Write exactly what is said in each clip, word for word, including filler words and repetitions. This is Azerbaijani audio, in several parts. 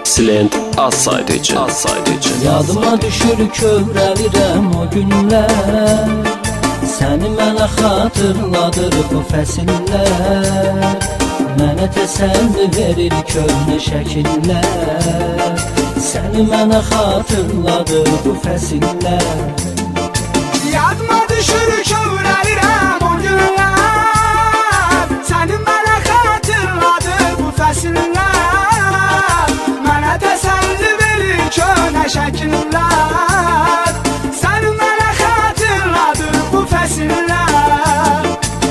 Silent az saydıcı, az saydıcı. Yadıma düşür kövrəlirəm o günlər, səni mənə xatırladır bu fəsillər. Mənə təsəlli verir köhnə şəkillər, səni mənə xatırladır bu fəsillər. Yadıma düşür kövrəlirəm o günlər, səni mənə xatırladır bu fəsillər. Mənə təsəlli verir köhnə şəkillər, səni mənə xatırladır bu fəsillər.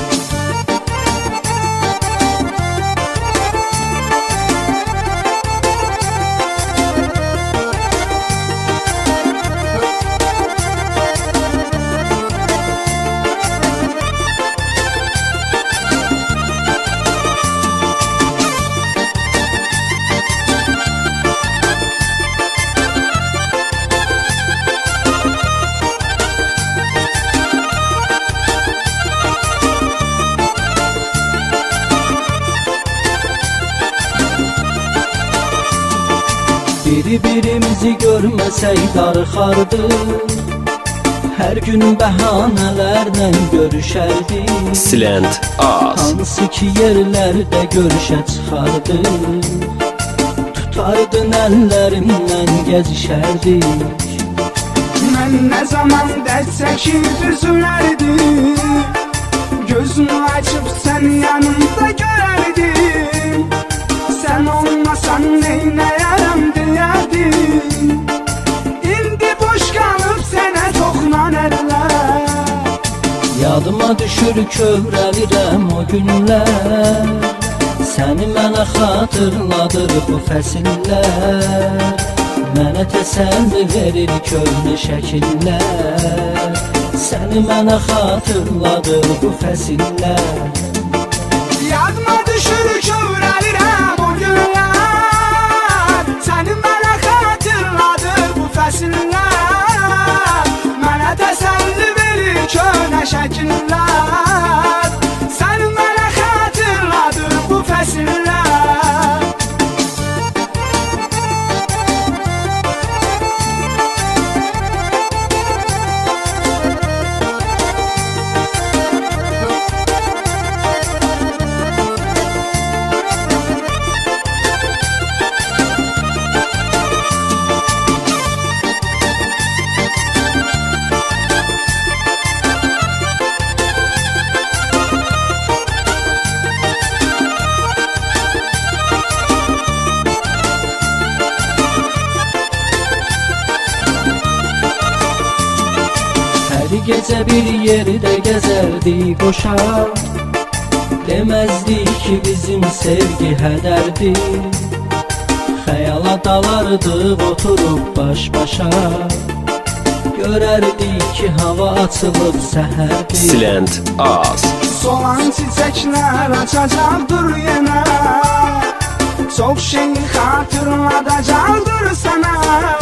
Bir-birimizi görməsək darıxardı, hər gün bəhanələrlə görüşərdik. Silent az. Hansı ki yerlərdə görüşə çıxardı, tutardın əllərimdən gəzişərdik. Mən nə zaman dərd çəkib üzülərdim, gözümü açıb sən yanımda görərdim. Sən olmasan neynəyərəm deyərdim, indi boş qalıb sənə toxunan əllər. Yadıma düşür kövrəlirəm o günlər, səni mənə xatırladır bu fəsillər. Mənə təsəlli verir köhnə şəkillər, səni mənə xatırladır bu fəsillər. Yadıma düşür kövrəlirəm o günlər, səni mənə xatırladır bu fəsillər. Mənə təsəlli verir köhnə şəkillər, səni mənə xatırladır bu fəsillər. Hər gecə bir yerdə gəzərdik qoşa, deməzdik ki bizim sevgi hədərdir. Xəyala dalardıq oturub baş-başa, görərdik ki hava açılıb səhərdir. Silent az. Solan çiçəklər açacaqdır yenə, çox şey xatırladacaqdır sənə.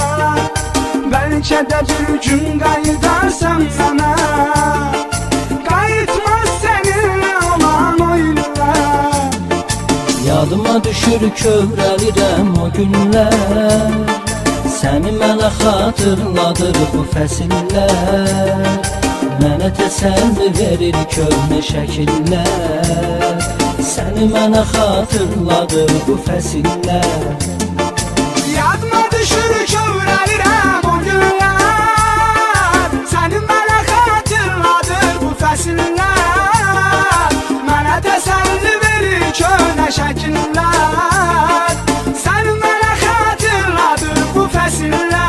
Bəlkə də bir gün qayıdarsan mənə, qayıtmaz səninlə olan o illər. Yadıma düşür kövrəlirəm o günlər, səni mənə xatırladır bu fəsillər. Mənə təsəlli verir köhnə şəkillər, səni mənə xatırladır bu fəsillər. Yadıma düşür kövrəlirəm o günlər, səni mənə xatırladır bu fəsillər. Mənə təsəlli verir köhnə şəkillər, səni mənə xatırladır bu fəsillər.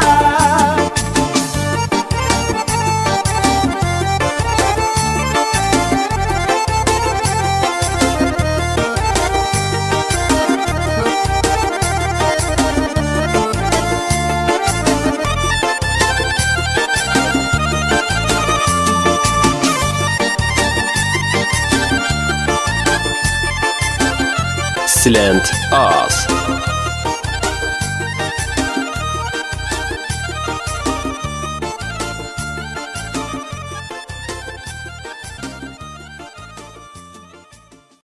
Silent az.